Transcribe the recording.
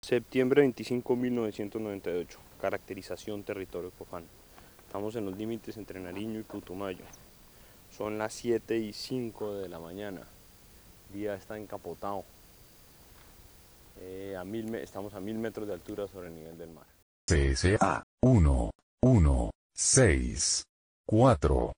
Septiembre 25, 1998. Caracterización territorio Cofán. Estamos en los límites entre Nariño y Putumayo. Son las 7:05 de la mañana. El día está encapotado. Estamos a 1000 metros de altura sobre el nivel del mar. CSA 1, 1, 6, 4.